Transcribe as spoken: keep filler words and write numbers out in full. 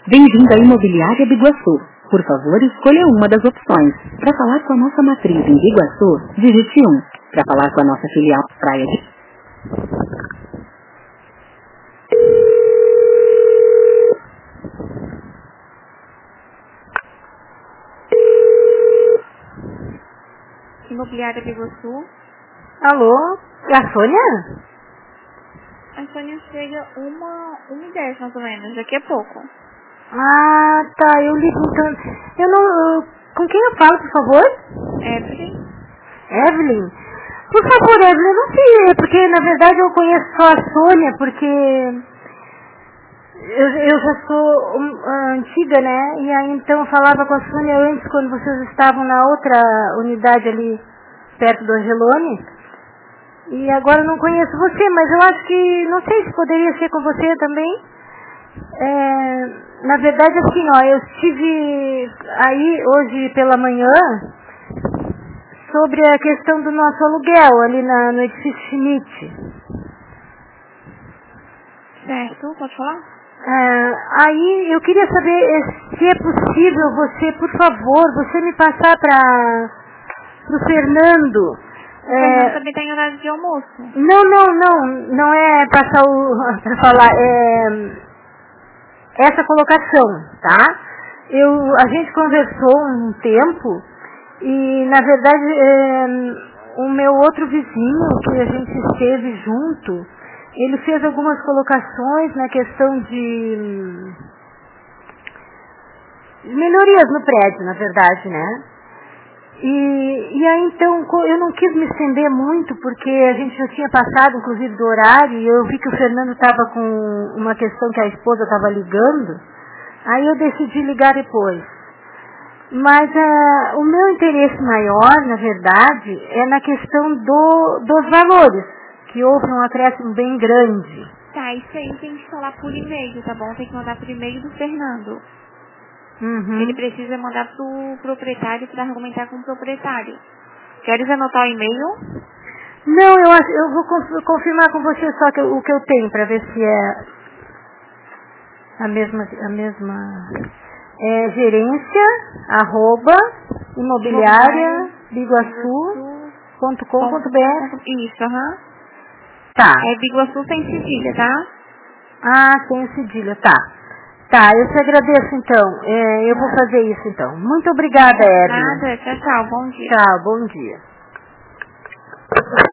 Bem-vindo à Imobiliária Biguaçu. Por favor, escolha uma das opções. Para falar com a nossa matriz em Biguaçu, digite um. Para falar com a nossa filial Praia de... Imobiliária Biguaçu. Alô? É a Sônia? A Sônia chega uma, uma e dez mais ou menos, daqui a pouco. Ah, tá, eu ligo então. Eu não... eu- com quem eu falo, por favor? Evelyn? Evelyn? Por favor, Evelyn, eu não sei, porque na verdade eu conheço só a Sônia, porque eu, eu já sou um, ah, antiga, né? E aí então eu falava com a Sônia antes, quando vocês estavam na outra unidade ali, perto do Angelone. E agora eu não conheço você, mas eu acho que, não sei se poderia ser com você também. É, na verdade, assim, ó, eu estive aí hoje pela manhã sobre a questão do nosso aluguel ali na, no edifício Schmidt. Certo, pode falar? É, aí eu queria saber eh, se é possível você, por favor, você me passar para o Fernando. O Fernando É, também tem horário de almoço. não, não, não, não é passar o para falar, é essa colocação, tá? Eu, a gente conversou um tempo e, na verdade, é, o meu outro vizinho, que a gente esteve junto, ele fez algumas colocações na questão de hum, melhorias no prédio, na verdade, né? E, e aí então co- eu não quis me estender muito porque a gente já tinha passado inclusive do horário e eu vi que o Fernando estava com uma questão que a esposa estava ligando, aí eu decidi ligar depois. Mas ah, o meu interesse maior, na verdade, é na questão do, dos valores, que houve um acréscimo bem grande. Tá, isso aí tem que falar por e-mail, tá bom? Tem que mandar por e-mail do Fernando. Uhum. Ele precisa mandar pro proprietário para argumentar com o proprietário. Queres anotar o e-mail? Não, eu, acho, eu vou conf- confirmar com você só que, eu- o que eu tenho, para ver se é a mesma, a mesma é, gerência, arroba, imobiliária, biguaçu ponto com ponto br. Isso, aham. Tá. É Biguaçu sem cedilha, tá? Ah, tem o cedilha, tá. Tá, eu te agradeço então. É, eu vou fazer isso então. Muito obrigada, Evelyn. Nada, tchau, tchau, bom dia. Tchau, bom dia.